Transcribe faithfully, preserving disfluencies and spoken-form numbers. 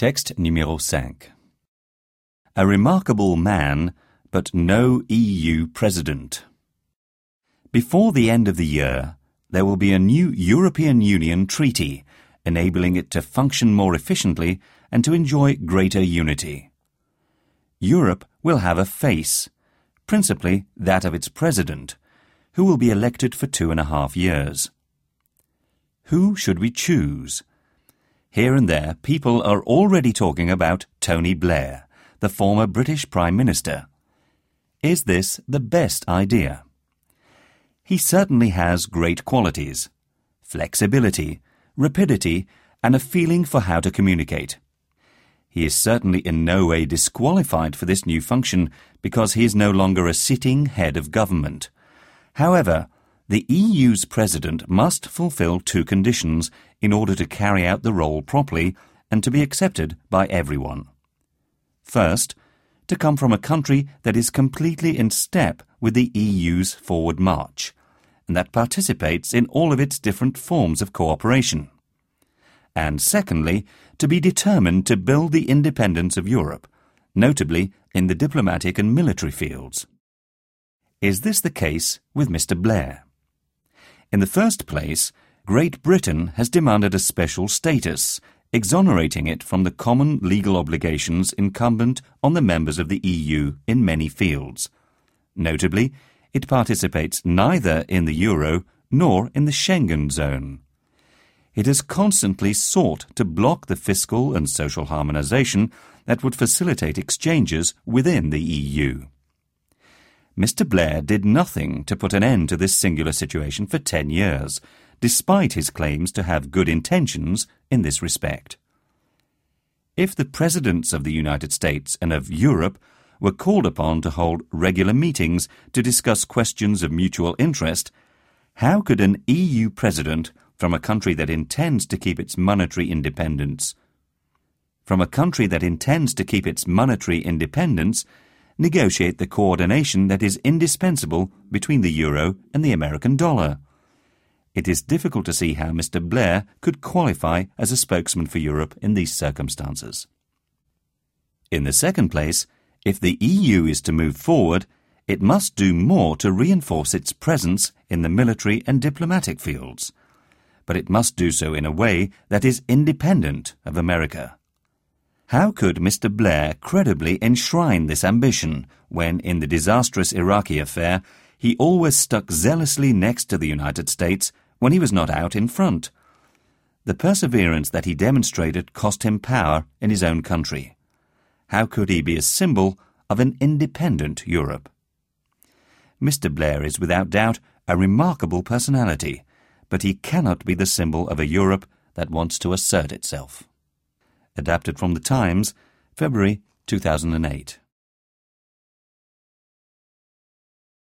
Texte numéro cinq. A remarkable man, but no E U president. Before the end of the year, there will be a new European Union treaty, enabling it to function more efficiently and to enjoy greater unity. Europe will have a face, principally that of its president, who will be elected for two and a half years. Who should we choose? Here and there, people are already talking about Tony Blair, the former British Prime Minister. Is this the best idea? He certainly has great qualities: flexibility, rapidity, and a feeling for how to communicate. He is certainly in no way disqualified for this new function because he is no longer a sitting head of government. However, the E U's president must fulfill two conditions in order to carry out the role properly and to be accepted by everyone. First, to come from a country that is completely in step with the E U's forward march, and that participates in all of its different forms of cooperation. And secondly, to be determined to build the independence of Europe, notably in the diplomatic and military fields. Is this the case with Mister Blair? In the first place, Great Britain has demanded a special status, exonerating it from the common legal obligations incumbent on the members of the E U in many fields. Notably, it participates neither in the euro nor in the Schengen zone. It has constantly sought to block the fiscal and social harmonization that would facilitate exchanges within the E U. Mister Blair did nothing to put an end to this singular situation for ten years, despite his claims to have good intentions in this respect. If the presidents of the United States and of Europe were called upon to hold regular meetings to discuss questions of mutual interest, how could an E U president from a country that intends to keep its monetary independence from a country that intends to keep its monetary independence negotiate the coordination that is indispensable between the euro and the American dollar? It is difficult to see how Mister Blair could qualify as a spokesman for Europe in these circumstances. In the second place, if the E U is to move forward, it must do more to reinforce its presence in the military and diplomatic fields. But it must do so in a way that is independent of America. How could Mister Blair credibly enshrine this ambition when, in the disastrous Iraqi affair, he always stuck zealously next to the United States when he was not out in front? The perseverance that he demonstrated cost him power in his own country. How could he be a symbol of an independent Europe? Mister Blair is without doubt a remarkable personality, but he cannot be the symbol of a Europe that wants to assert itself. Adapted from The Times, February two thousand eight.